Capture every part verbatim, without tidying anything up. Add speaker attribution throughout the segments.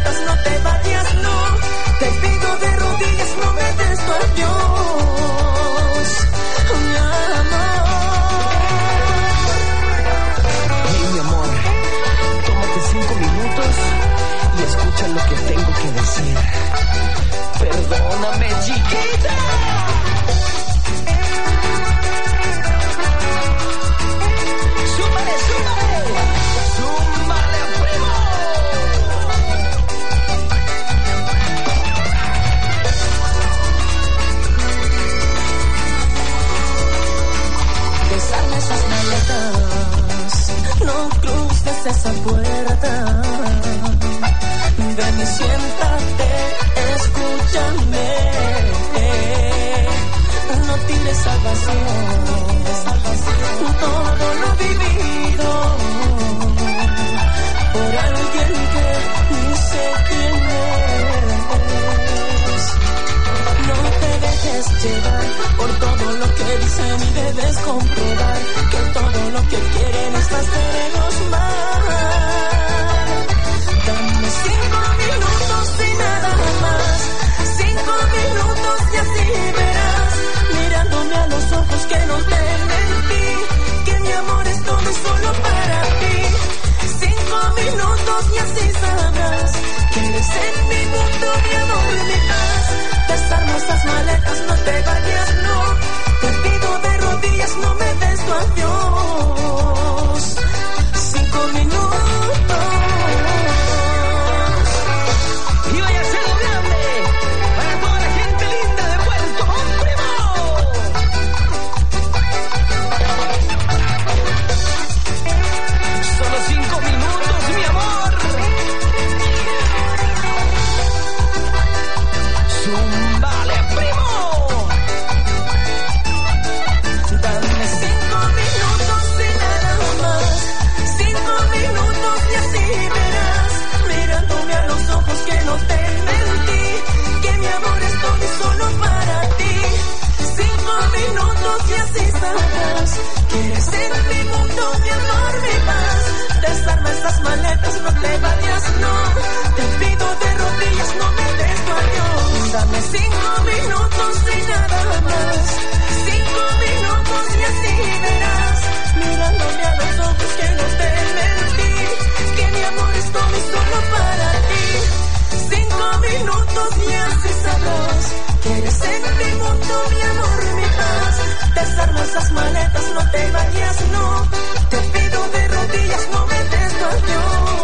Speaker 1: maletas, no te vayas, no. Te pido de rodillas, no me des tu adiós, mi amor.
Speaker 2: Hey, mi amor, tómate cinco minutos y escucha lo que tengo que decir. Perdóname, chiquita. ¡Súmale, súmale! ¡Súmale, primo!
Speaker 1: Desarma esas maletas, no cruces esa puerta. Ven y siéntate, escúchame. No tires al vacío todo lo vivido por alguien que ni sé quién es. No te dejes llevar por todo lo que dicen y debes comprobar que todo lo que quieren es hacernos mal. Dame cinco minutos y nada más, cinco minutos y así verás, mirándome a los ojos que no te mentí, que mi amor es todo y solo para ti. Cinco minutos y así sabrás que eres en mi mundo, mi amor, mi paz. Desarma esas maletas, no te vayas, no. Te pido de rodillas, no me des tu adiós. Cinco minutos.
Speaker 2: Y vaya a ser grande para toda la gente linda de Puerto Montt, primo. Solo cinco minutos, mi amor. Zumbale, primo.
Speaker 1: Dame cinco minutos y nada más, cinco minutos y así verás, mirándome a los ojos que no te mentí, que mi amor es todo y solo para ti. Cinco minutos y así sabrás que eres en mi mundo, mi amor, mi paz. Desarma esas maletas, no te vayas, no. Te pido de rodillas, no me des tu adiós. Dame cinco minutos y nada más, cinco minutos y así verás, mirándome a los ojos que no te mentí, que mi amor es todo y solo para ti. Cinco minutos y así sabrás que eres en mi mundo, mi amor, mi paz. Desarma esas maletas, no te vayas, no. Te pido de rodillas, no me des tu adiós.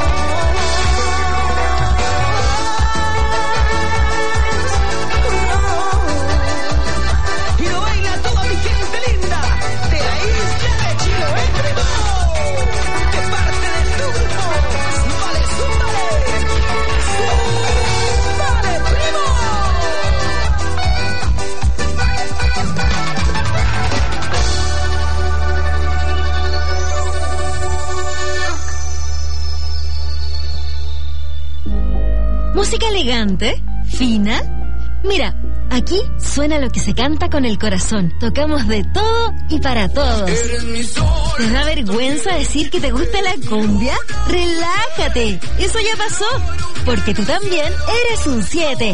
Speaker 2: Y lo baila toda mi gente linda de la isla de Chiloé, primo. Que parte de tu grupo. Zúmbale, zúmbale. Zúmbale, primo.
Speaker 3: Música elegante, fina. Mira, aquí suena lo que se canta con el corazón. Tocamos de todo y para todos. ¿Te da vergüenza decir que te gusta la cumbia? Relájate, eso ya pasó, porque tú también eres un siete.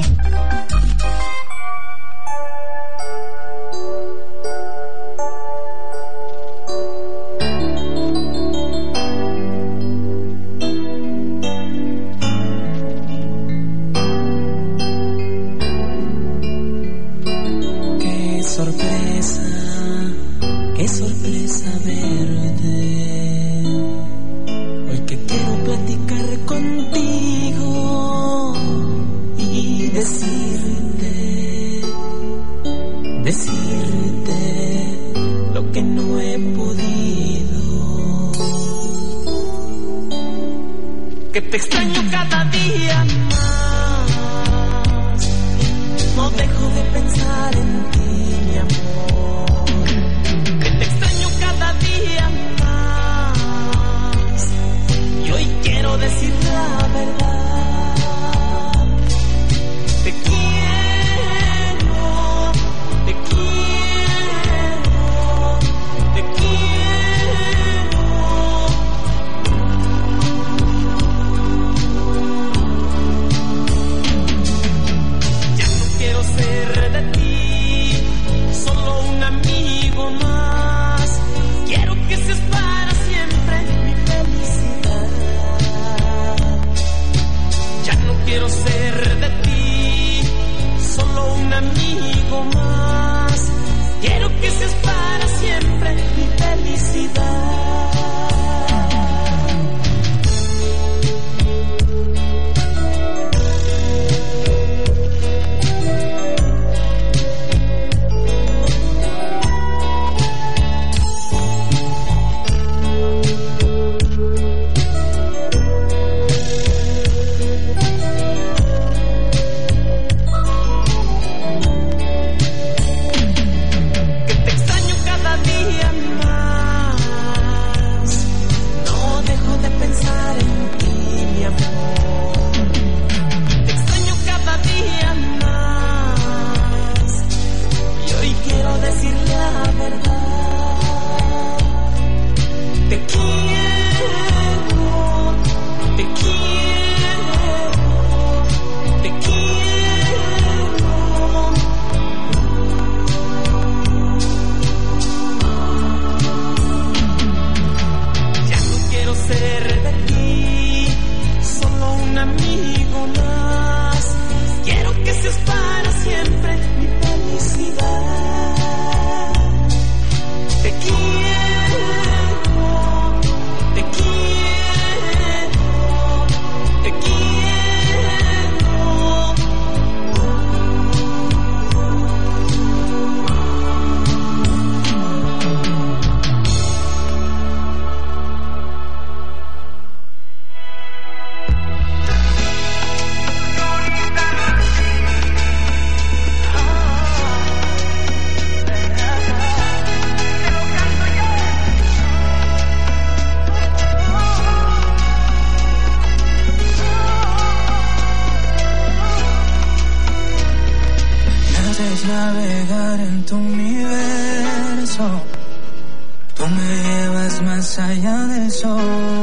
Speaker 1: corazón.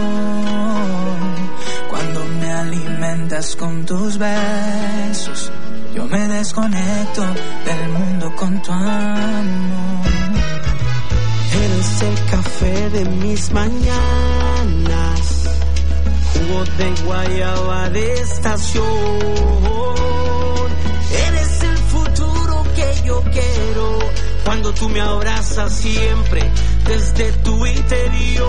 Speaker 1: Cuando me alimentas con tus besos, yo me desconecto del mundo con tu amor.
Speaker 4: Eres el café de mis mañanas, jugo de guayaba de estación. Eres el futuro que yo quiero, cuando tú me abrazas siempre desde tu interior.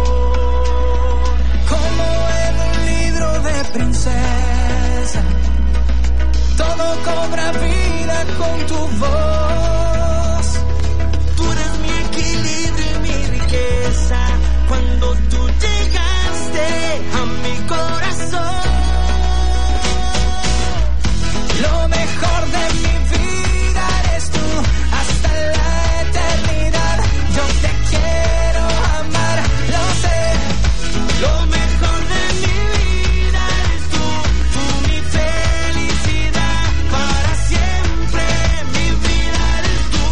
Speaker 1: Como en un libro de princesa, todo cobra vida con tu voz.
Speaker 4: Tú eres mi equilibrio y mi riqueza, cuando tú llegaste a mi corazón.
Speaker 1: Lo mejor de mi vida eres tú, hasta la eternidad. Yo te quiero amar, lo sé.
Speaker 4: Lo mejor de mi vida eres tú, tú mi felicidad para siempre. Mi vida eres tú.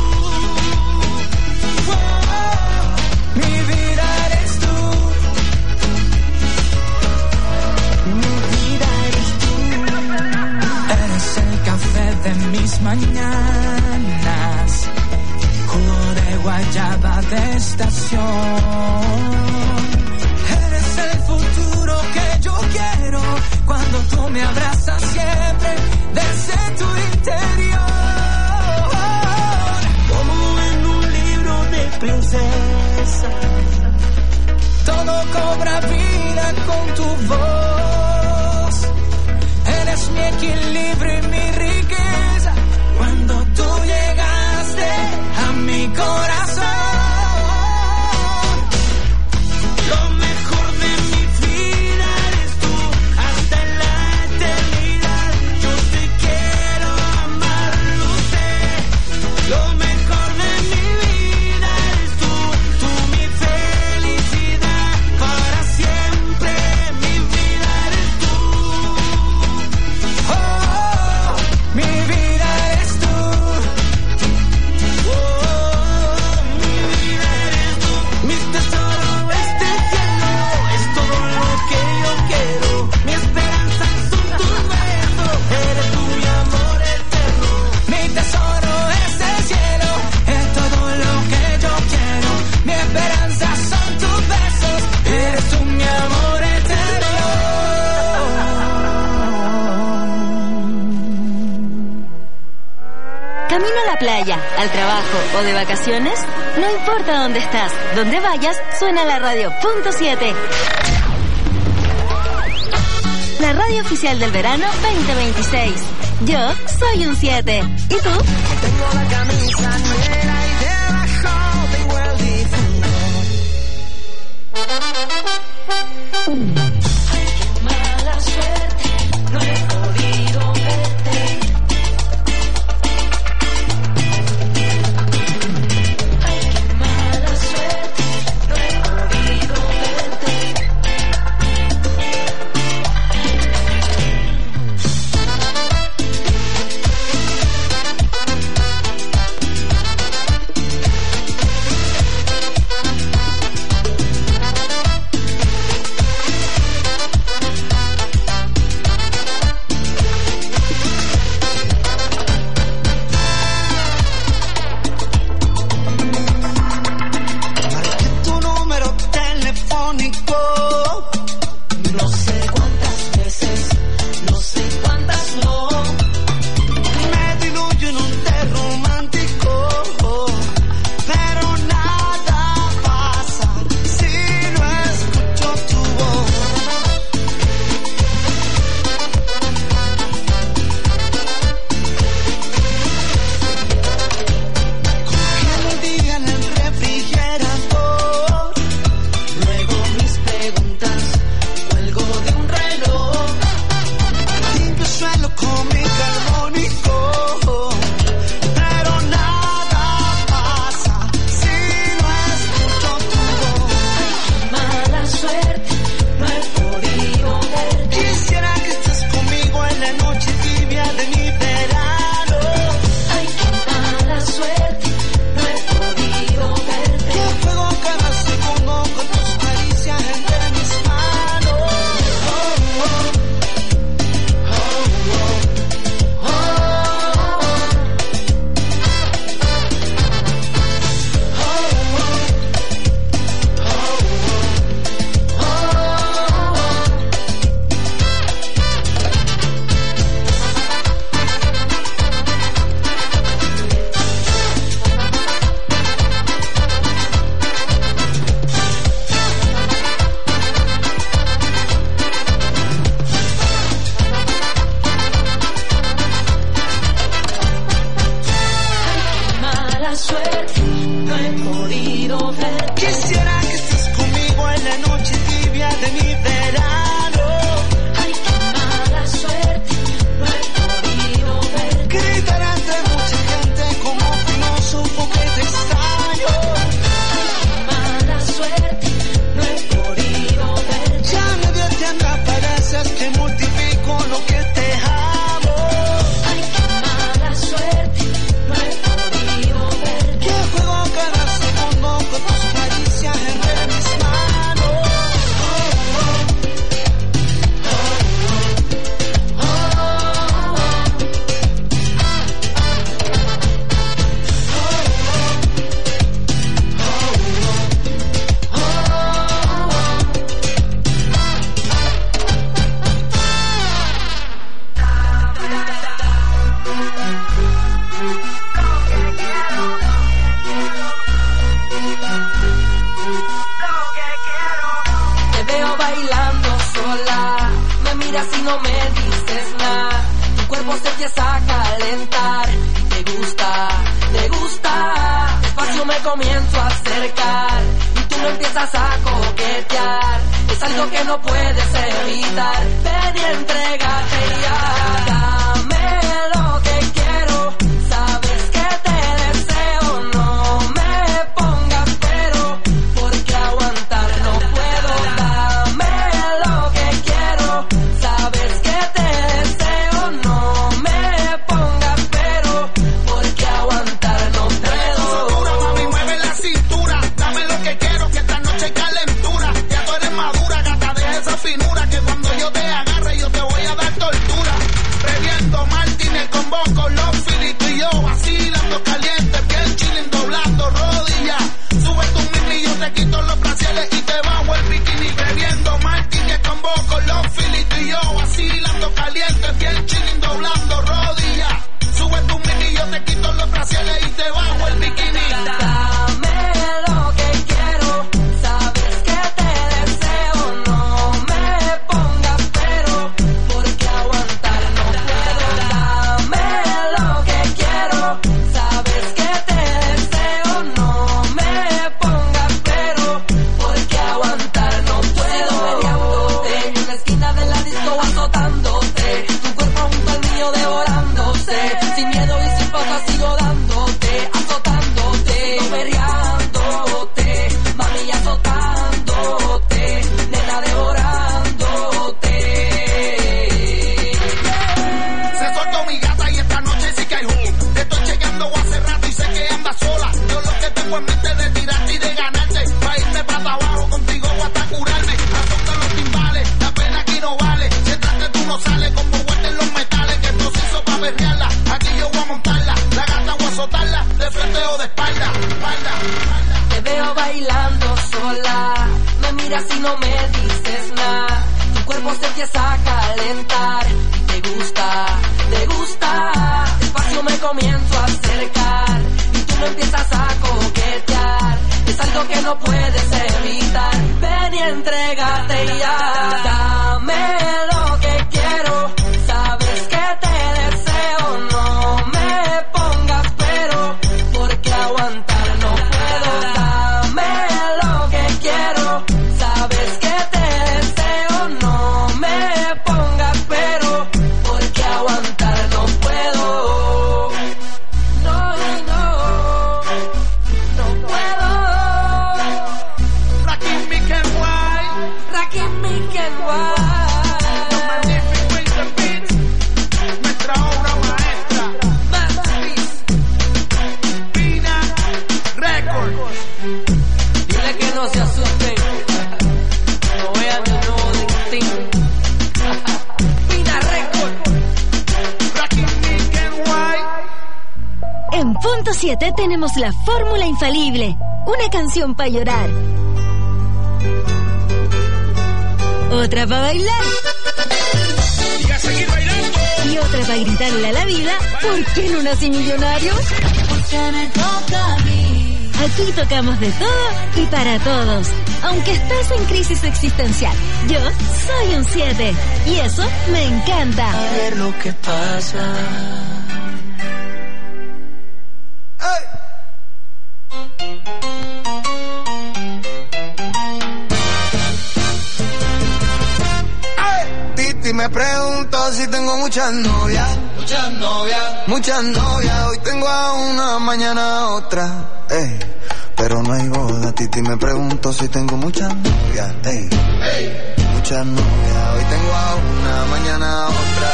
Speaker 1: Oh, mi vida eres tú.
Speaker 4: Mi vida eres tú.
Speaker 1: Eres el café de mis mañanas, jugo de guayaba de estación. Eres el futuro que yo quiero, cuando tú me abrazas siempre desde tu interior.
Speaker 4: Como en un libro de princesa,
Speaker 1: Todo cobra vida con tu voz. Eres mi equilibrio y mi riqueza, cuando tú llegaste a mi corazón.
Speaker 4: lo mejor de mi vida eres tú, hasta la eternidad. Yo te quiero amar, lo sé. Lo mejor de mi vida eres tú, tú mi felicidad para siempre. Mi vida eres tú.
Speaker 1: Oh, mi vida eres tú.
Speaker 4: Oh, mi vida eres tú. Mi tesoro, este cielo es todo lo que yo quiero. Mi esperanza son tus besos. Eres tú mi amor eterno.
Speaker 1: Mi tesoro es el cielo, es todo lo que yo quiero. Mi esperanza son tus besos, eres tú mi amor eterno.
Speaker 3: Camino a la playa, al trabajo o de vacaciones, no importa dónde estás, donde vayas, suena la radio punto siete. La radio oficial del verano veinte veintiséis. Yo soy un siete. ¿Y tú?
Speaker 2: Tengo la camisa negra y debajo tengo el difunto. Ay, qué mala suerte, no he podido verte. Ay, qué mala suerte, no he podido verte. Marqué tu número telefónico, no sé cuántas veces, no sé cuántas no. Me diluyo en un té romántico, pero nada pasa si no escucho tu voz. Cogí el día en el refrigerador, luego mis preguntas
Speaker 1: sola, me miras y no me dices nada. Tu cuerpo se empieza a calentar y te gusta, te gusta. Despacio me comienzo a acercar y tú me empiezas a coquetear. Es algo que no puedes evitar. Ven y entrégate ya. Dame lo que quiero. Sabes que te deseo. No me pongas pero, porque aguantar no puedo. Dame lo que quiero. Sabes que te deseo. No me pongas pero, porque aguantar no puedo.
Speaker 5: Dura, mami, mueve la cintura. Dame lo que quiero, que esta noche hay calentura. Ya tú eres madura, gata, deja esa finura, que cuando yo te agarre yo te voy a dar tortura. Bebiendo Martínez con vos, con los filitos y yo vacilando caliente, bien chilling, doblando rodillas. Sube tu mini y yo te quito los brasiles y te bajo el bikini. Bebiendo Martínez con vos, con los filitos y yo vacilando caliente, bien chilling, doblando rodillas. Sube tu mini y yo te quito los brasiles y te bajo el bikini.
Speaker 1: Dame lo que quiero. Sabes que te deseo. No me pongas pero, porque aguantar no puedo. Dame lo que quiero. Sabes que te deseo. No me pongas pero, porque aguantar no puedo. Peleándote en la esquina de la disco, azotándote. Tu cuerpo junto al mío devorándose. Sin miedo y sin pausa sigo dándote, azotándote, peleándote, mami, azotándote, nena, devorándote.
Speaker 5: Se soltó mi gata y esta noche sí que hay jugo. Te estoy chequeando hace rato y sé que andas sola. Yo lo que tengo en mente es de tirarte y de ganarte. Pa' irme para abajo contigo o hasta curarme. Azota los timbales, la pena aquí no vale. Si entraste tú no sales, como guarden los metales. Que esto se hizo pa' berrearla. Aquí yo voy a montarla. La gata voy a azotarla, de frente o de espalda, espalda, espalda.
Speaker 1: Te veo bailando sola, me miras y no me dices nada. Tu cuerpo se empieza a calentar y te gusta, te gusta. Despacio me comienzo a acercar y tú me empiezas a coquetear. Es algo que no puedes evitar. Ven y entrégate ya. Dame lo que quiero. Sabes que te deseo. No me pongas pero, porque aguantar no puedo. Dame lo que quiero. Sabes que te deseo. No me pongas pero, porque aguantar no puedo. No, no, no puedo.
Speaker 5: Rakim, Mick and White.
Speaker 1: Rakim, Mick and White.
Speaker 5: Magnific Winter Beats. Nuestra obra maestra.
Speaker 1: Masterpiece.
Speaker 5: Pina Records.
Speaker 1: Dile que no se asusten. No vean el nuevo distinto. Pina Record.
Speaker 5: Rakim, Mick and White.
Speaker 3: En punto siete tenemos la fórmula infalible. Una canción para llorar. Otra para bailar.
Speaker 5: Y a seguir bailando.
Speaker 3: Y otra para gritarle a la vida, ¿por qué no nací millonario? Aquí tocamos de todo y para todos. Aunque estés en crisis existencial, yo soy un siete. Y eso me encanta.
Speaker 4: A ver lo que pasa.
Speaker 6: Titi me pregunto si tengo muchas novias.
Speaker 5: Muchas novias.
Speaker 6: Muchas novias. Hoy tengo a una, mañana a otra. Ey. Pero no hay boda. Titi me pregunto si tengo muchas novias. Ey.
Speaker 5: Hey.
Speaker 6: Muchas novias. Hoy tengo a una, mañana a otra.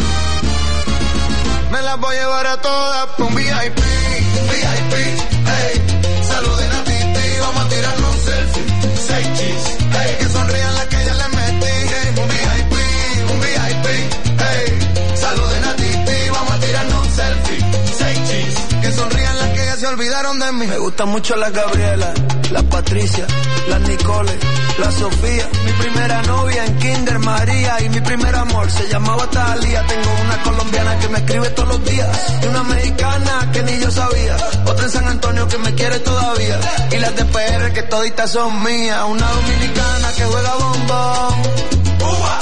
Speaker 6: Me las voy a llevar a todas por un V I P. V I P. Ey. Saluden a Titi. Vamos a tirarnos un selfie. Seis chis. Ey. Que sonrían las que ya les metí. Ey. Un V I P. Un V I P. Ey. Saluden a Titi. Vamos a tirarnos un selfie. Seis chis. Que sonrían las que ya se olvidaron de mí. Me gustan mucho las Gabriela, las Patricia, las Nicole, la Sofía. Mi primera novia en Kinder María. Y mi primer amor se llamaba Talía. Tengo una colombiana que me escribe todos los días. Y una mexicana que ni yo sabía. Otra en San Antonio que me quiere todavía. Y las de P R que toditas son mías. Una dominicana que juega bombón.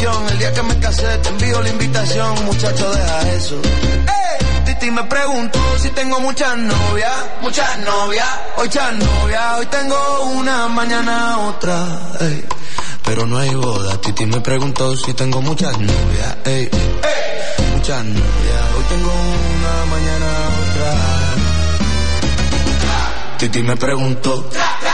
Speaker 6: bendición. El día que me casé te envío la invitación, muchacho, deja eso. Hey, Titi me preguntó si tengo muchas novias, muchas novias, hoy muchas novias, hoy tengo una, mañana otra, hey. Pero no hay boda. Titi me preguntó si tengo muchas novias, hey. Hey, muchas novias, hoy tengo una, mañana otra. Titi me preguntó.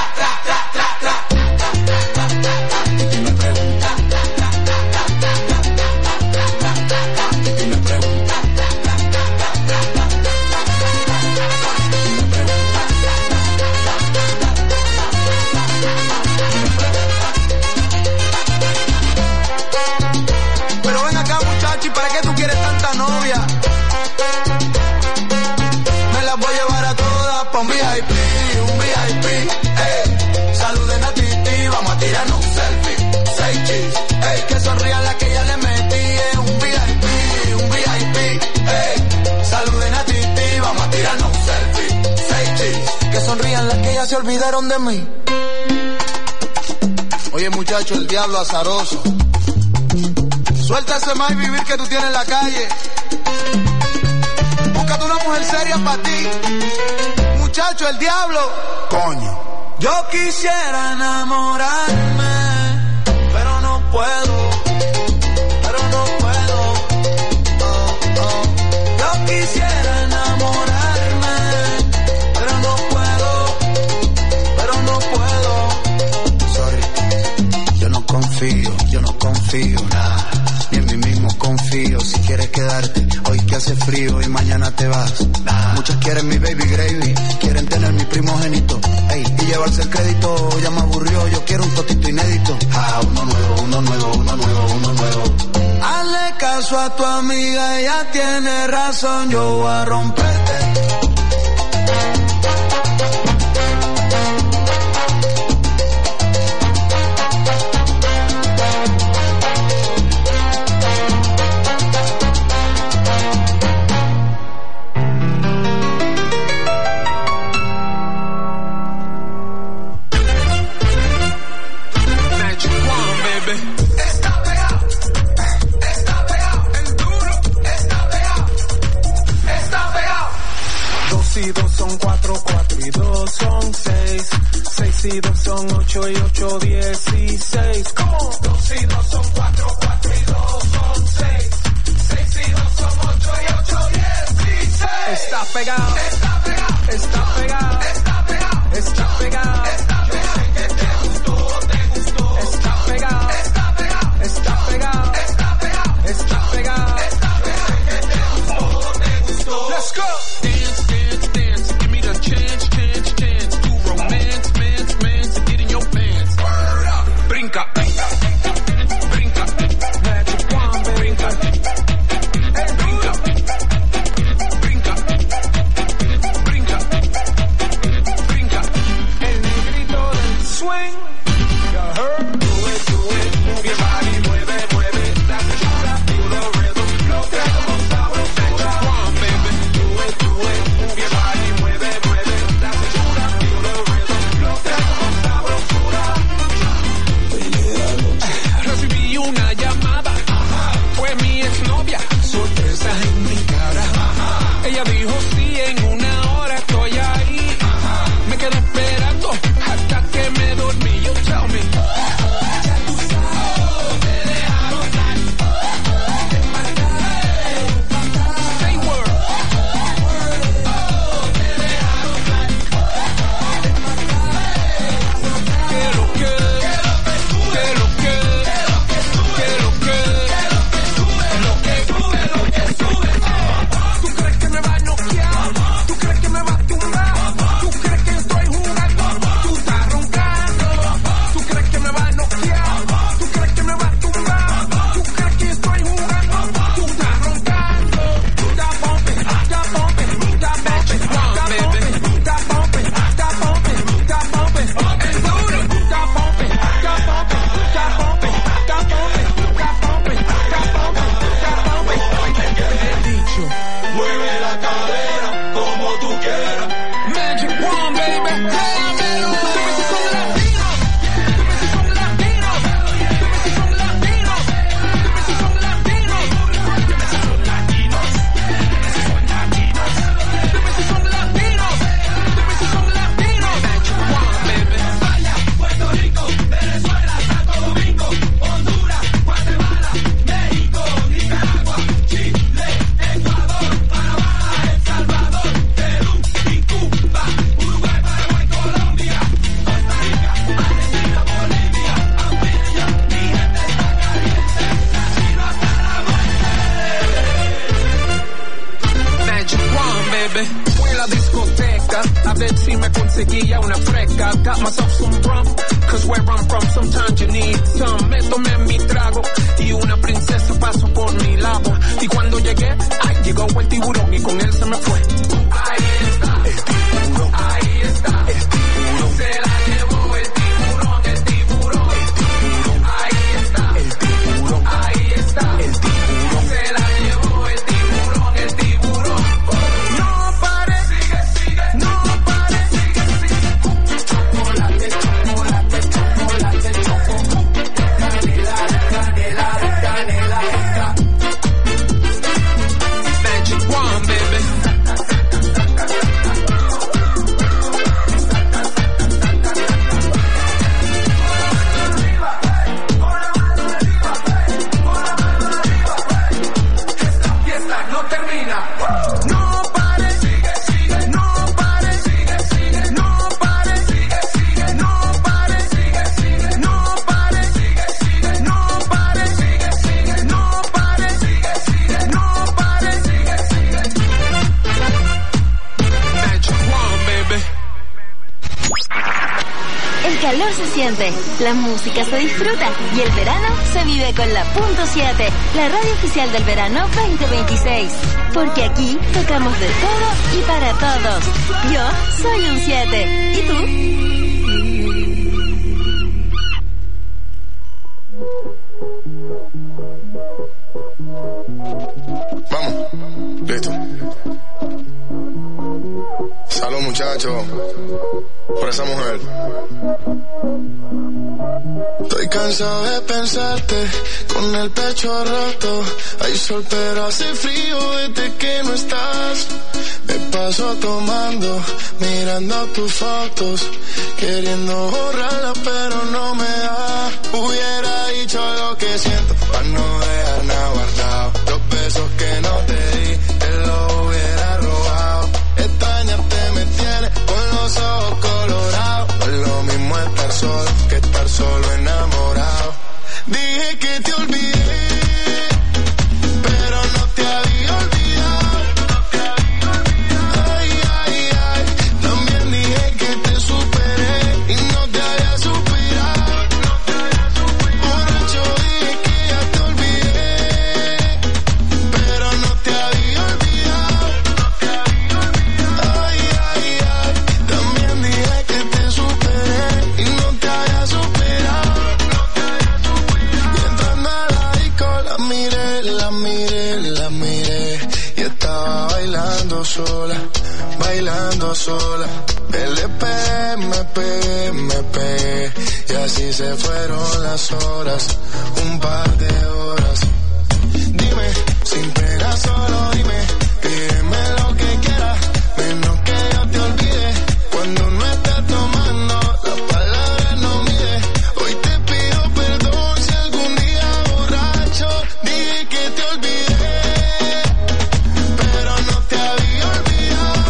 Speaker 6: Un V I P, un V I P, ey. Saluden a Titi, vamos a tirarnos un selfie. Seis chis, ey. Que sonrían las que ya le metí, eh. Un V I P, un V I P, ey. Saluden a Titi, vamos a tirarnos un selfie. Seis chis, que sonrían las que ya se olvidaron de mí. Oye muchacho, el diablo azaroso. Suelta ese más vivir que tú tienes en la calle. Búscate una mujer seria para ti. Muchacho, el diablo, coño. Yo quisiera enamorarme, pero no puedo, pero no puedo. Oh, oh. Yo quisiera enamorarme, pero no puedo, pero no puedo. Sorry, yo no confío, yo no confío nada. Ni en mí mismo confío. Si quieres quedarte, hoy que hace frío y mañana te vas. Nah. Muchas quieren mi baby gravy, quieren tener mi primogénito, ey, y llevarse el crédito. Ya me aburrió, yo quiero un totito inédito. Ah, uno nuevo, uno nuevo, uno nuevo, uno nuevo. Hazle caso a tu amiga, ella tiene razón, yo voy a romperte.
Speaker 7: Seis y dos son ocho y ocho dieciséis. ¿Cómo? Dos y dos son cuatro, cuatro y dos son seis. Seis y dos son ocho y ocho dieciséis. Está pegado, está pegado, está pegado, está pegado, está pegado. Yo sé que te gustó, te gustó. Está pegado, está pegado, está pegado, está pegado, está pegado. Yo sé que te gustó, te gustó. Let's go. Dance, dance, dance. Give me the chance, chance, chance to romance. Brinca, brinca, brinca, Magic Wand, brinca, hey, brinca, brinca, brinca, brinca, el negrito del swing, you heard, do it, do it, move your body, mueve, mueve, that's the chula, feel the rhythm, lo que como sabes, Magic Wand, baby, do it, do it, move your body, mueve, mueve, that's the chula, feel the rhythm, lo que como sabes, chula. Recibí una llamada, ajá, fue mi exnovia, sorpresa en mi cara, ajá. Ella dijo sí, en una hora estoy ahí, ajá. Me quedé esperando hasta que me dormí. You tell me. Ya tú sabes, te dejaron salir, te marcaré, say word, oh, te dejaron salir, te marcaré, que lo que, que lo que. baby. Fui a la discoteca a ver si me conseguía una fresca. Got myself some rum, cause where I'm from sometimes you need some. Me tomé mi trago y una princesa pasó por mi lado. Y cuando llegué, ay, llegó el tiburón y con él se me fue. Ahí está, el tiburón. Ahí está, el tiburón. Se la llevó el tiburón, el tiburón. El tiburón. Ahí está, el tiburón. Ahí está, el tiburón. Se la llevó el tiburón, el tiburón. No pare, sigue, sigue. No pare, sigue, sigue. Chocolate, chocolate, chocolate, chocolate. Canela, canela, canela, canela. Magic one, baby.
Speaker 3: El calor se siente, la música se disfruta y el verano se vive con la punto siete, la radio oficial del verano veinte veintiséis. Porque aquí tocamos de todo y para todos. Yo soy un siete. ¿Y
Speaker 6: tú? Vamos, listo. Salud, muchachos, por esa mujer. Estoy cansado de pensarte con el pecho roto. Hay sol pero hace frío desde que no estás. Me paso tomando, mirando tus fotos, queriendo borrarlas pero no me da. Hubiera dicho lo que siento para no dejar nada guardado. Los besos que no te di, te los hubiera robado. Extrañarte me tiene con los ojos colorados. No es lo mismo estar solo que estar solo enamorado. Dije que te olvidé, pero no te había olvidado. Ay, ay, ay, también dije que te superé y no te había superado. Borracho dije que ya te olvidé, pero no te había olvidado. Ay, ay, ay, también dije que te superé y no te había superado. Y entrando a la disco la miré, la miré, la miré y estaba bailando sola, bailando sola. L P, me pegué, me pegué y así se fueron las horas, un par de horas. Dime, sin pena solo dime, pídeme lo que quieras, menos que yo te olvide. Cuando no estés tomando, las palabras no mide. Hoy te pido perdón si algún día borracho dije que te olvidé, pero no te había olvidado.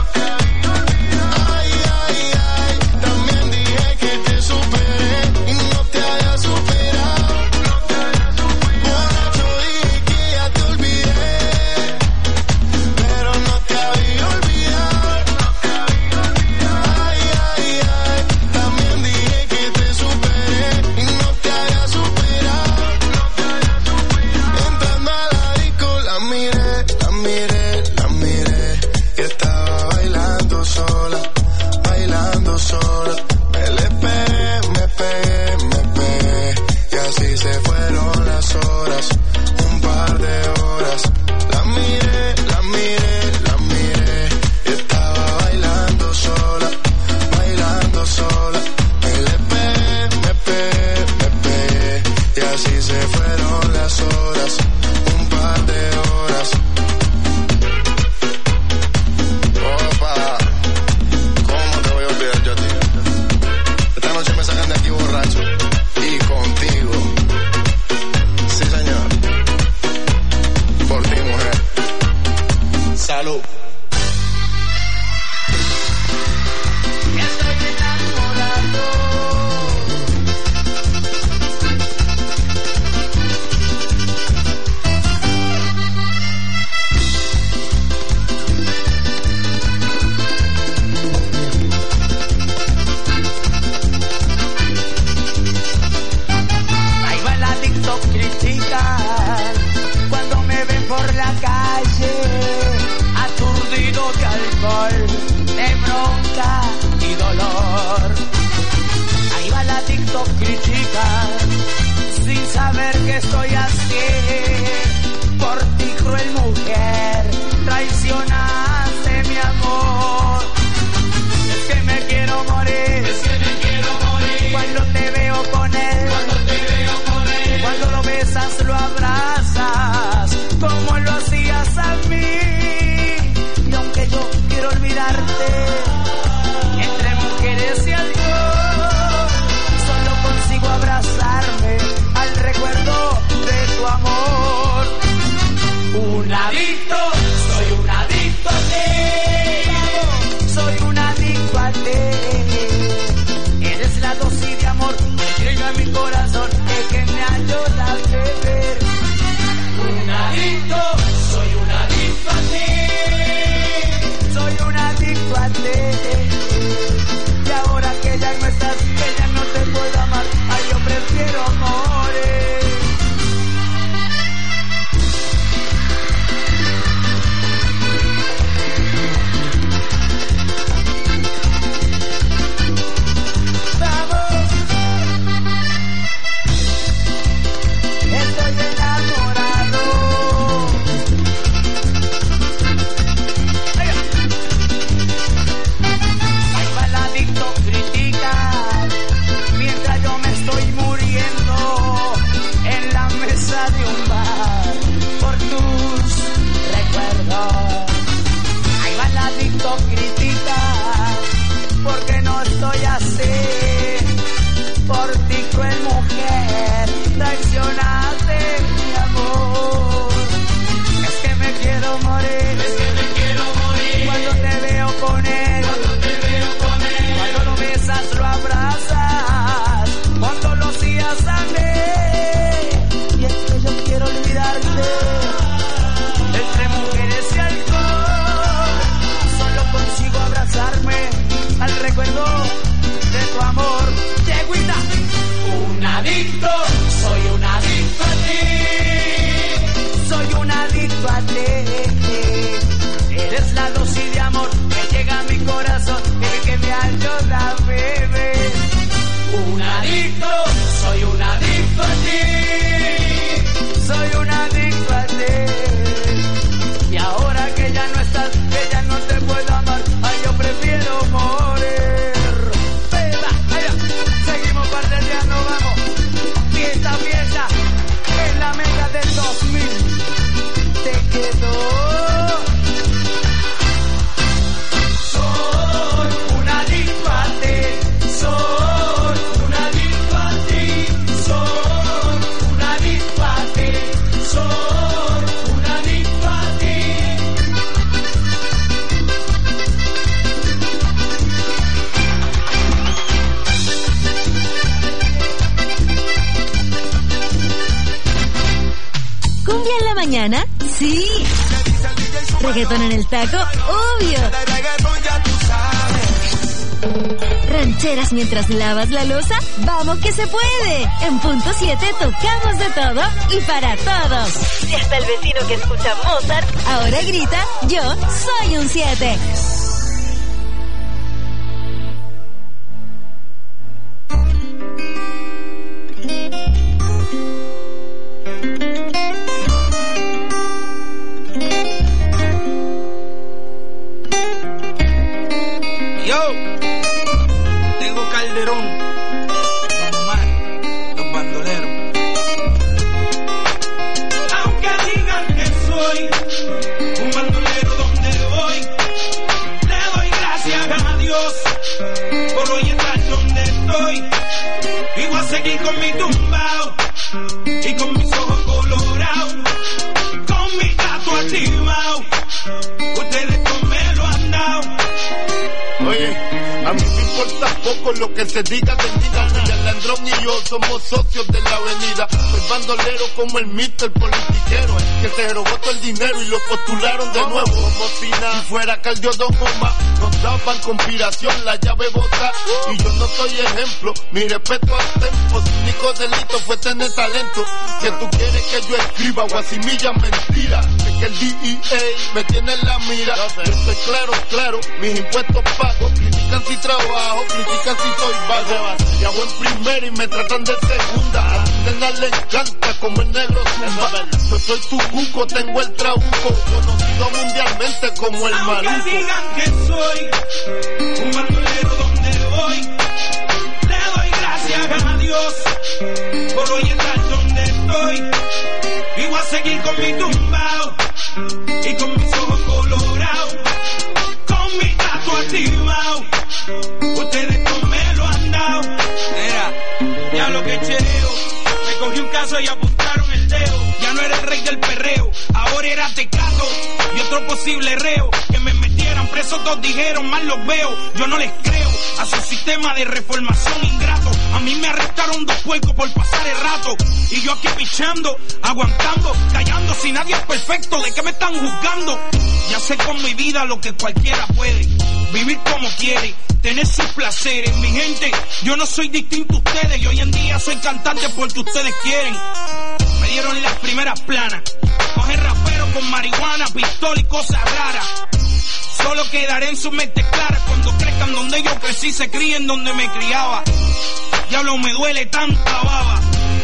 Speaker 6: Ay, ay, ay, también dije que te superé y no te había superado. Borracho dije que ya te olvidé, pero no te había olvidado. Ay, ay, ay, también dije que te superé y no te había superado. Entrando a la disco la miré, la miré, la miré y estaba bailando sola, bailando sola. Me le pegué, me pegué, me pegué y así se fueron las horas, un par de horas. La miré, la miré, la miré y estaba bailando sola, bailando sola. Me le pegué, me pegué, me pegué y así se fueron las horas, un par de horas. Opa, ¿cómo te voy a olvidar yo a ti? Esta noche me sacan de aquí borracho y contigo. Sí, señor. Por ti, mujer. Salud.
Speaker 2: dolor. Ahí va el adicto critica, sin saber que estoy así. Por ti, cruel mujer, traicionaste mi amor. Es que me quiero morir, es que me quiero morir. Cuando te veo con él, cuando te veo con él. Cuando lo besas, lo abrazas, como lo hacías a mí. Y aunque yo quiero olvidarte, entre mujeres y alcohol, solo consigo abrazarme al recuerdo de tu amor. Un adicto, soy un adicto a ti. Soy un adicto a ti. Eres la dosis de amor que llega a mi corazón, el que me ayuda a beber. Un adicto, soy un adicto a ti. Soy un adicto a ti. Y ahora que ya no estás, que ya no te puedo amar, ay, yo prefiero morir. Estoy enamorado. Ahí va el adicto criticar, mientras yo me estoy muriendo en la mesa de un bar por tus recuerdos. Ahí va el adicto criticar, porque no estoy así. Por ti, cruel mujer, traicionaste mi amor. Es que me quiero morir, es que me quiero morir. Cuando te veo con él, cuando te veo con él. Cuando lo besas, lo abrazas, cuando lo hacías a mí. Y es que yo quiero olvidarte, entre mujeres y alcohol, solo consigo abrazarme al recuerdo de tu amor. Yeguita, un adicto, soy un adicto a ti. Soy un adicto a ti. Eres la dosis de amor que llega a mi corazón, el que me ayuda a beber. Un adicto, soy un adicto a ti. Soy un adicto a ti. Y ahora que ya no estás, que ya no te puedo amar, ay, yo prefiero morir. Beba, allá, seguimos parteando, vamos. Fiesta, fiesta, es la mega del dos mil. Te quedó. Soy un adicto a ti. Soy un adicto a ti. Soy un adicto a ti. Soy un adicto a ti.
Speaker 3: ¿Cumbia en la mañana? Sí. ¿Reggaetón en el taco? Obvio. ¿Rancheras mientras lavas la loza? ¡Vamos que se puede! En punto siete tocamos de todo y para todos. Y hasta el vecino que escucha Mozart ahora grita, yo soy un siete.
Speaker 5: Yo, tengo Calderón, Don Omar, los bandoleros. Aunque digan que soy un bandolero donde voy, le doy gracias a Dios por hoy estar donde estoy. Y voy a seguir con mi tumbao y con mis ojos colorados, con mi gato activado. Ustedes no me lo han dado.
Speaker 6: Oye, a mí me importa poco lo que se diga de mí. Y el Landrón y yo somos socios de la avenida. Soy bandolero como el mister politiquero, que se robó todo el dinero y lo postularon de nuevo. Como si nada, si fuera Caldio Don Omar, nos daban conspiración, la llave bota. Y yo no soy ejemplo, mi respeto al tempo. Su único delito fue tener talento. Que tú quieres que yo escriba guasimilla mentira.
Speaker 8: que el D E A me tiene en la mira. Yo estoy claro, claro, mis impuestos pago. Critican si trabajo, critican si soy vago. Y hago en primera y me tratan de segunda. A tu nena le encanta como el negro zumba. Yo soy tu cuco, tengo el trabuco, conocido mundialmente como el maluco.
Speaker 4: Aunque digan que soy un bandolero donde voy, le doy gracias a Dios por hoy estar donde estoy. Y voy a seguir con mi tumbao y con mis ojos colorados, con mi gato activado. Ustedes no me lo han dado. Era, ya lo que chereo, me cogí un caso y apuntaron el dedo. Ya no era el rey del perreo, ahora era Tecato y otro posible reo. Que me metieran preso, todos dijeron, mal los veo. Yo no les creo a su sistema de reformación ingrato. A mí me arrestaron dos puercos por pasar el rato. Y yo aquí pichando, aguantando, callando. Si nadie es perfecto, ¿de qué me están juzgando? Ya sé con mi vida lo que cualquiera puede. Vivir como quiere, tener sus placeres. Mi gente, yo no soy distinto a ustedes. Y hoy en día soy cantante porque ustedes quieren. Me dieron las primeras planas. Coger rapero con marihuana, pistola y cosas raras. Solo quedaré en su mente clara cuando crezcan donde yo crecí, se críen donde me criaba. Diablo, me duele tanta baba,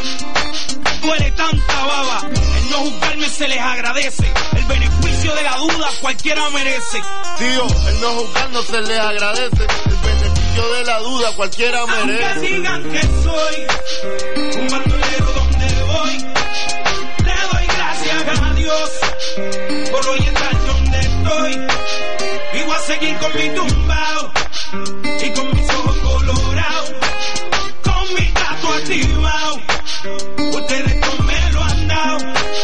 Speaker 4: duele tanta baba. El no juzgarme se les agradece, el beneficio de la duda cualquiera merece.
Speaker 8: Tío, el no juzgarnos se les agradece, el beneficio de la duda cualquiera merece.
Speaker 4: Aunque digan que soy un bandolero donde voy, le doy gracias a Dios por hoy estar donde estoy. Y voy a seguir con mi tumbao y con mis ojos colorados, con mi gato activado. Ustedes no me lo han dado.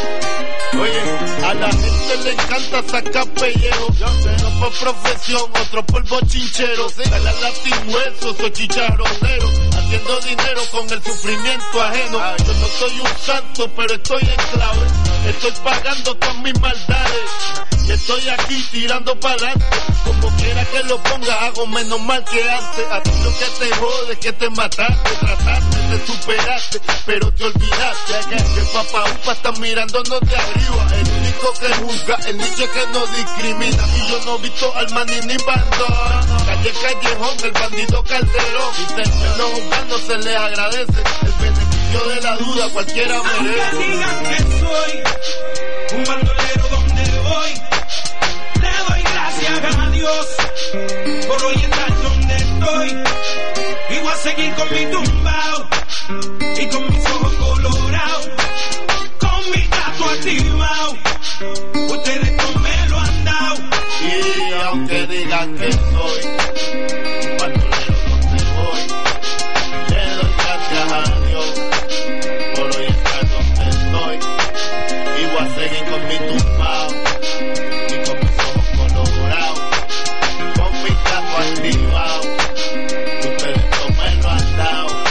Speaker 8: Oye, a la gente le encanta sacar pellejo. Uno por profesión, otro por bochinchero. Dale latín hueso, soy chicharronero. Haciendo dinero con el sufrimiento ajeno. Yo no soy un santo, pero estoy en clave. Estoy pagando todas mis maldades. Y estoy aquí tirando para adelante. Como quiera que lo ponga, hago menos mal que antes. A ti lo que te jode es que te mataste. Trataste, te superaste, pero te olvidaste. Que el papá upa está mirándonos de arriba. El único que juzga, el nicho que no discrimina. Y yo no he visto al maní ni bandón. Calle Callejón, el bandido Calderón. Y de no juzgando se le agradece. El beneficio de la duda cualquiera merece.
Speaker 4: Aunque digan que soy un bandolero donde voy, le doy gracias a Dios por hoy estar donde estoy. Y voy a seguir con mi tumbao y con mis ojos colorados, con mi gato activado. Ustedes no me lo han dado.
Speaker 8: Y aunque digan que soy un bandolero donde voy, le doy gracias a Dios por hoy estar donde estoy. Y voy a seguir con mi tumbao y con mis ojos colorados, con mi gato activado. Ustedes no me lo han dado.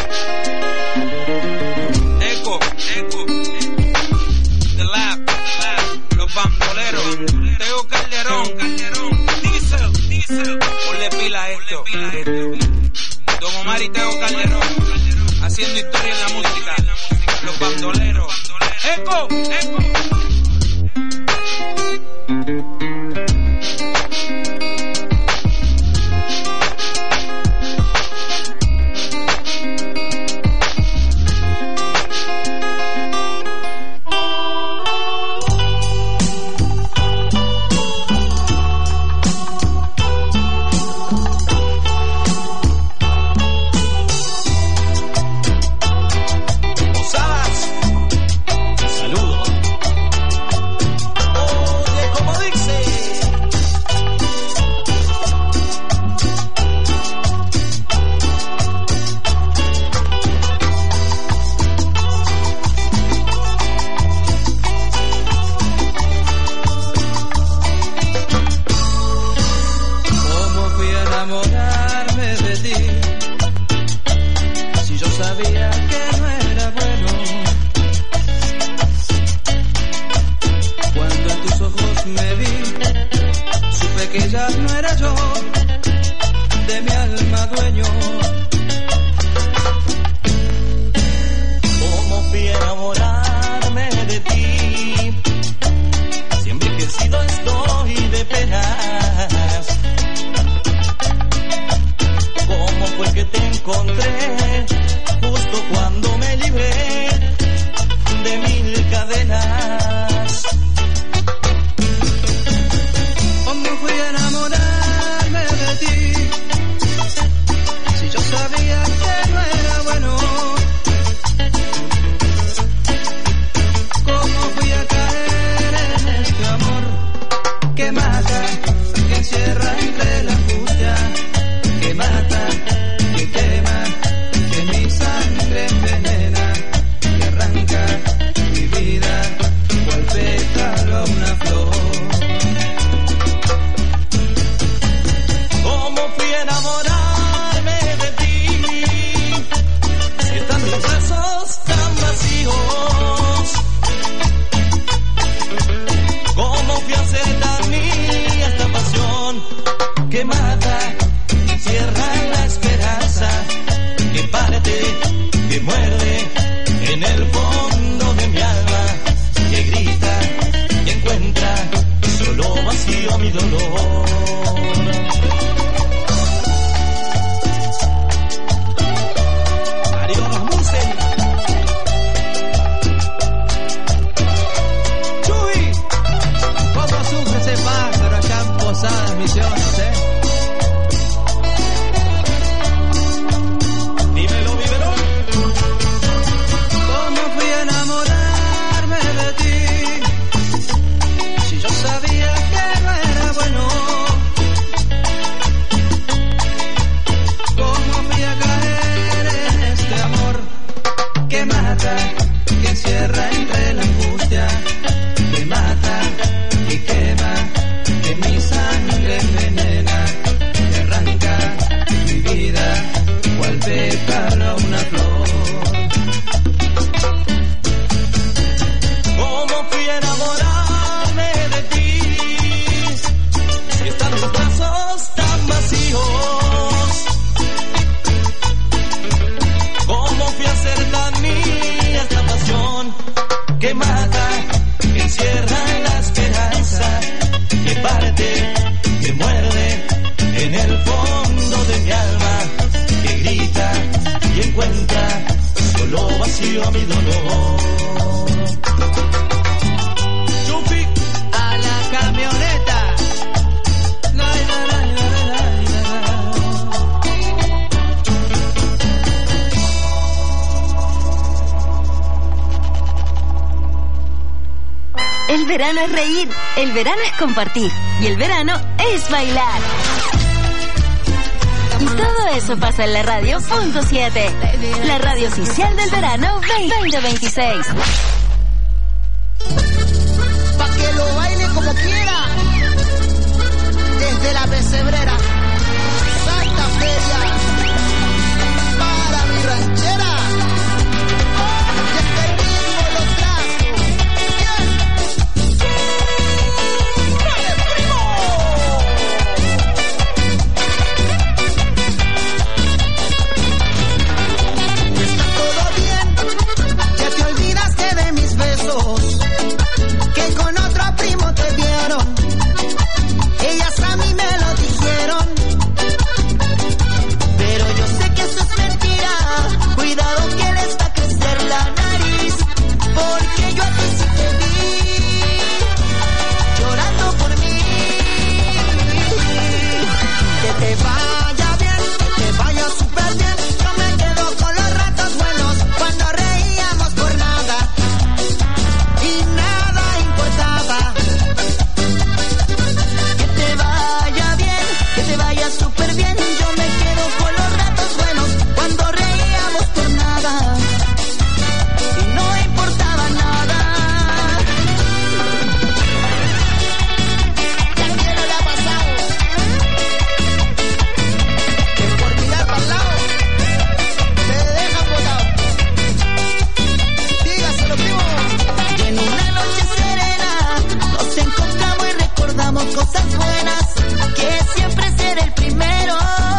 Speaker 4: Eco, eco, The Lab, los bandoleros, Teo Calderón, Calderón, Diesel, Diesel, ponle pila a esto. Don Omar y Teo Calderón, haciendo historia en la música, los bandoleros. Eco, eco. perdido estoy de penas. ¿Cómo fue que te encontré justo cuando me libré de mil cadenas?
Speaker 9: ¿Cómo fui a enamorarme de ti? Si yo sabía que no era bueno. ¿Cómo fui a caer en este amor que mata, que encierra entre la angustia, que mata, que quema, que mi sangre envenena, que arranca mi vida cual pétalo a una flor?
Speaker 4: ¿Cómo fui a enamorarme de ti? Si están mis brazos tan vacíos. ¿Cómo fui a hacer tan mía esta pasión que mata, cierra la esperanza, que parte, que muerde en el fondo de mi alma, que grita y encuentra solo vacío mi dolor? Darío Rasmussen.
Speaker 9: Chuy, ¿cómo sufre ese pájaro allá en Posadas Misiones, eh?
Speaker 4: Dímelo, dímelo.
Speaker 9: ¿Cómo fui a enamorarme de ti? Si yo sabía que no era bueno. ¿Cómo fui a caer en este amor que mata, que encierra entre la angustia, que mata, que quema, que mi sangre envenena, que arranca mi vida cual pétalo a una flor?
Speaker 4: ¿Cómo fui a enamorarme de ti? Si están los brazos tan vacíos. ¿Cómo fui a hacer tan mía esta pasión que mata, que encierra la esperanza, que parte, que muerde en el fondo de mi alma, que grita y encuentra solo vacío a mi dolor? Chupi.
Speaker 9: A la camioneta. La, la, la, la, la, la,
Speaker 3: El verano es reír, el verano es compartir y el verano es bailar. Y todo eso pasa en la radio punto siete, la radio oficial del verano veinte veintiséis.
Speaker 2: Pa' que lo baile como quiera, desde la pesebrera, Santa Feria, para mi ranchera, y este ritmo lo trazo, bien, ¡dale, primo! Está todo bien, ya te olvidaste de mis besos, que con otro primo te vieron. Ellas a mí me lo dijeron, pero yo sé que eso es mentira. Cuidado que les va a crecer la nariz, porque yo a ti sí te vi llorando por mí. Que te vaya bien, que te vaya súper bien. Yo me quedo con los ratos buenos cuando reíamos por nada y nada importaba. Que te vaya bien, que te vaya súper bien. Yo me quedo con los ratos buenos cuando reíamos por nada y no importaba nada. ¿Y a quién no le ha pasado que por mirar para el lado se deja botado? Dígaselo, primo. Y en una noche serena nos encontramos y recordamos cosas buenas, que siempre seré el primero.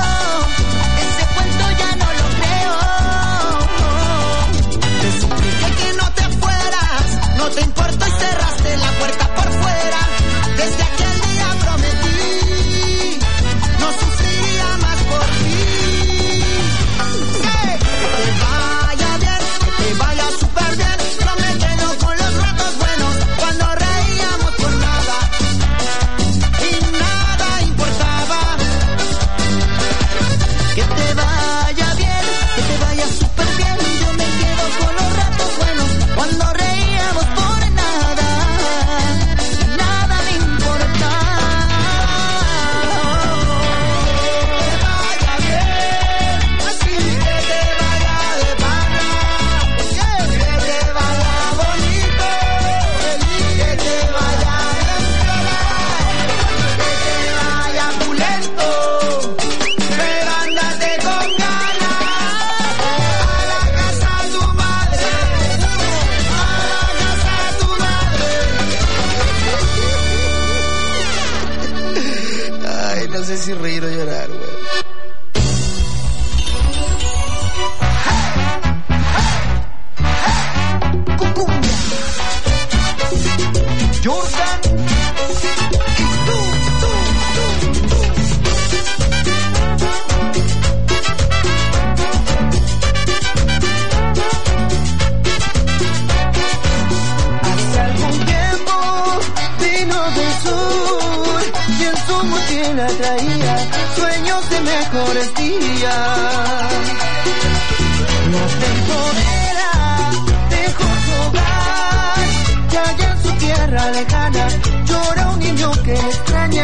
Speaker 10: no sé si reír o llorar, güey. Jordan y tú, tú, tú, tú. Hace algún tiempo vino del sur y en su mochila traía sueños de mejores días. La temporera dejó su hogar y allá en su tierra lejana llora un niño que le extraña.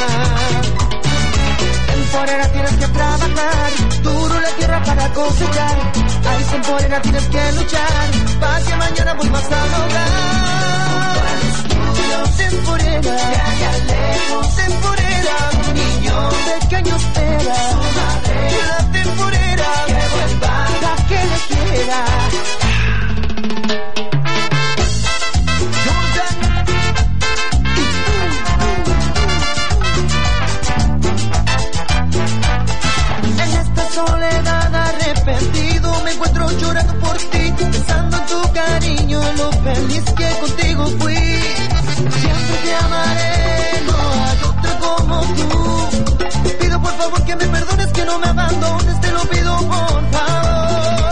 Speaker 10: Temporera tienes que trabajar, duro la tierra para cosechar. Ay, temporera tienes que luchar, para que mañana vuelvas al hogar. Temporera, de allá lejos, temporera, un niño pequeño espera. La temporera, que vuelva, la que le quiera. Soledad arrepentido me encuentro llorando por ti, pensando en tu cariño, lo feliz que contigo fui. Siempre te amaré, no hay otro como tú. Pido por favor que me perdones, que no me abandones, te lo pido por favor.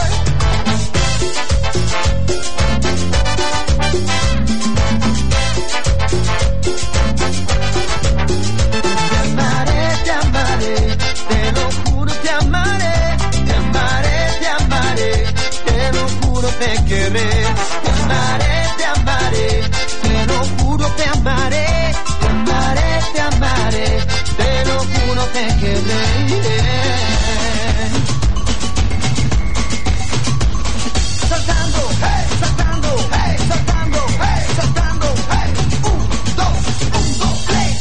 Speaker 10: Te amaré, te amaré, te lo juro, te amaré, te amaré, te amaré, te lo juro, te querré. Te amaré, te amaré, te lo juro, te amaré, te amaré, te amaré, te lo juro, te querré. Saltando, hey, saltando, hey, saltando, hey, saltando, hey. Un, dos, un, dos, tres.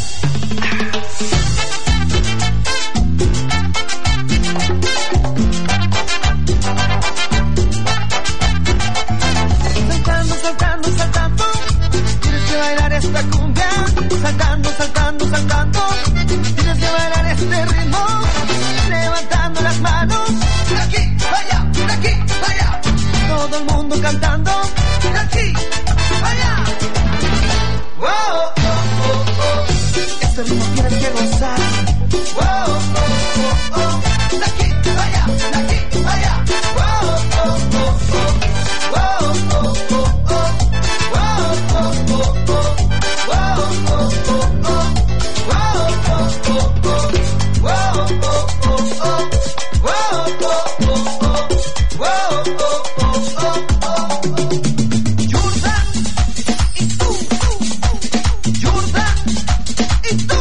Speaker 10: Saltando, saltando, saltando, tienes que bailar esta cumbia. Saltando, saltando, saltando, tienes que bailar este ritmo. Levantando las manos, de aquí, allá, de aquí, allá. Todo el mundo cantando, de aquí, allá. Wow, oh, oh, oh. Este ritmo tienes que gozar. Wow, oh, oh, oh. De aquí, allá, de aquí, allá. Wow, oh, oh, oh. Wow, oh, oh, oh. Wow, oh, oh, oh. Wow, oh, oh, oh. Wow, oh, oh, oh. Wow, oh, oh, oh. Wow, oh, oh, oh. Wow, oh, oh, oh. Jordan y tú, Jordan y tú.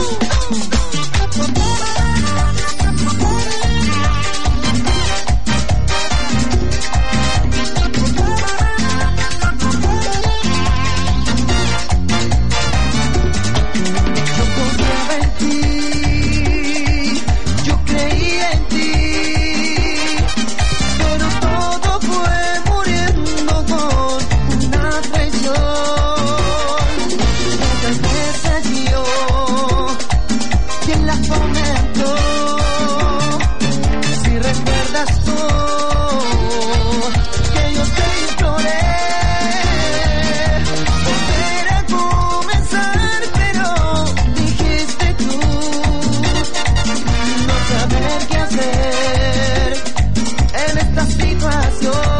Speaker 10: Yo confiaba en ti, yo creía en ti, pero todo fue muriendo con una traición. Tal vez se dio quien la fomentó. Si recuerdas tú que yo te imploré volver a comenzar, pero dijiste tú no saber qué hacer en esta situación.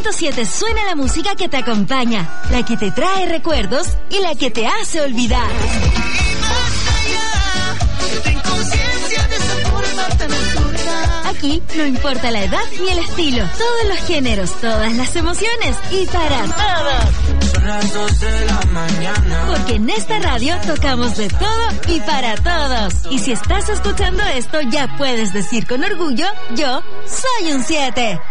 Speaker 3: punto siete suena la música que te acompaña, la que te trae recuerdos y la que te hace olvidar. Aquí no importa la edad ni el estilo, todos los géneros, todas las emociones y para todos.
Speaker 4: Son las dos de la mañana.
Speaker 3: Porque en esta radio tocamos de todo y para todos. Y si estás escuchando esto, ya puedes decir con orgullo, yo soy un siete.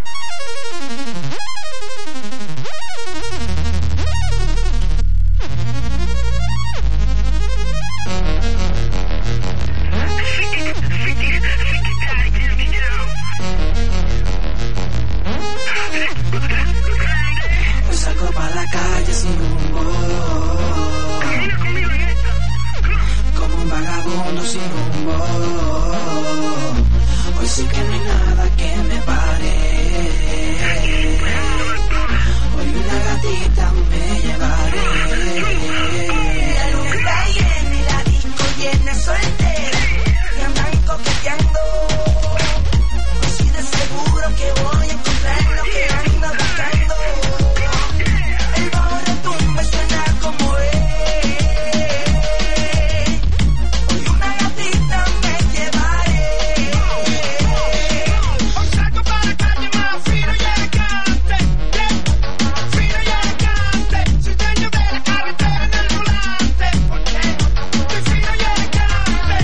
Speaker 4: Salgo pa' la calle sin rumbo, como un vagabundo sin rumbo. Hoy sí que no hay nada que me pare. Hoy una gatita me llevaré. La luna está llena y la disco llena soltera, y andan coqueteando. Hoy sí de seguro que voy a encontrar lo que ando buscando. Como es, hoy una gatita me llevaré. Hoy salgo para la calle más fino y elegante, yeah. Fino y elegante, soy dueño de la carretera en el volante, porque soy fino y elegante.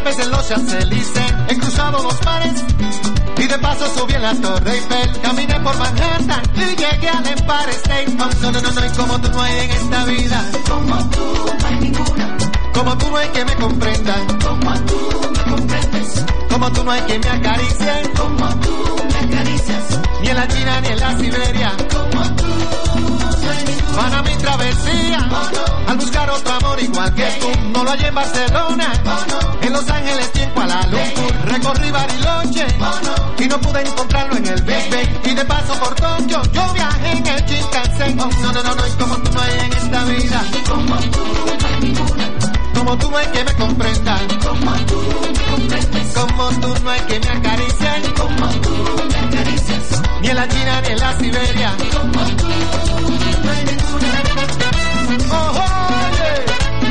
Speaker 10: Londres, en los Champs-Élysées, he cruzado los mares y de paso subí en la Torre Eiffel. Caminé por Manhattan y llegué al Empire State. Oh, no, no, no, no, y como tú no hay en esta vida, como tú no hay ninguna. Como tú no hay que me comprenda, como tú me comprendes. Como tú no hay que me acaricie, como tú me acaricias. Ni en la China ni en la Siberia, como tú no hay ninguna. Para mi travesía, oh, no. Al buscar otro amor igual que tú, no lo hallé en Barcelona, oh, no. En Los Ángeles y en Kuala Lumpur. Recorrí Bariloche, oh, no. Y no pude encontrarlo en el Big Bang. Y de paso por Tokio, yo viajé en el Shinkansen. Oh, no, no, no, no, y como tú no hay en esta vida, como tú no hay ninguna. Como tú no hay que me comprenda, como tú me comprendes. Como tú no hay que me acaricie, como tú me acaricias. Ni en la China ni en la Siberia, como tú no hay ninguna. Oh, oye.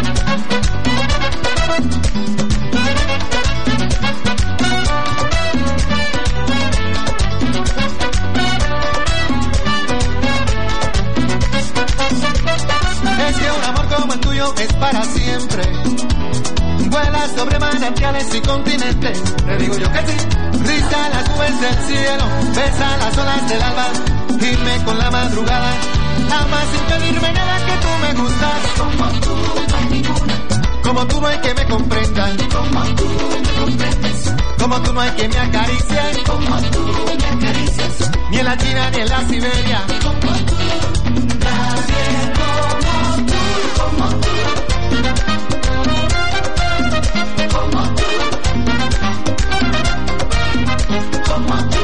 Speaker 10: Es que un amor como el tuyo es para siempre. Vuela sobre manantiales y continentes. Te digo yo que sí. Risa las nubes del cielo, besa las olas del alba, gime con la madrugada. Ama sin pedirme nada, que tú me gustas. Como tú no hay ninguna. Como tú no hay que me comprendan, como tú me comprendes. Como tú no hay que me acaricie, como tú me acaricias. Ni en la China ni en la Siberia, como tú. Nadie como tú, como tú. Como tú. Como tú.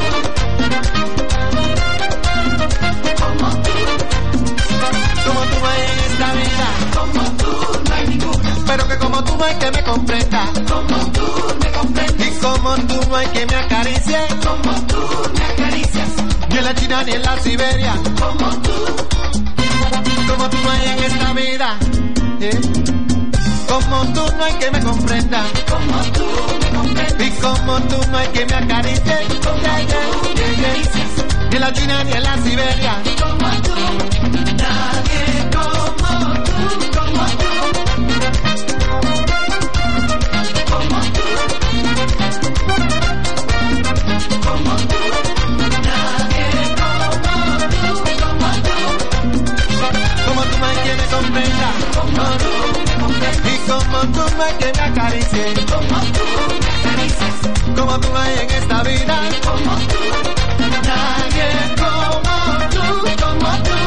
Speaker 10: Como tú. Como tú no hay en esta vida, como tú no hay ninguna. Pero que como tú no hay que me comprenda, como tú me comprendes. Y como tú no hay que me acaricie, como tú me acaricias. Ni en la China ni en la Siberia, como tú. Como tú no hay en esta vida, ¿eh? Como tú no hay que me comprenda, como tú me comprendes. Y como tú no hay que me acaricie, como yeah, yeah, tú me acaricias. Ni en la China ni en la Siberia, como tú. Nadie como tú, como tú. Como tú. Como tú. Nadie como tú, como tú. Como tú no hay que me comprenda, como tú me comprendes. Y como tú no hay que me acaricie, como tú me acaricias. Como tú no hay en esta vida, como tú. Nadie como tú, como tú.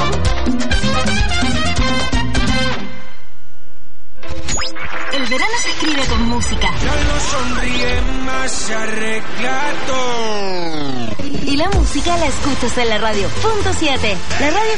Speaker 3: El verano se escribe con música.
Speaker 7: Ya no sonríe más arreglado.
Speaker 3: Y la música la escuchas en la radio. Punto siete. La radio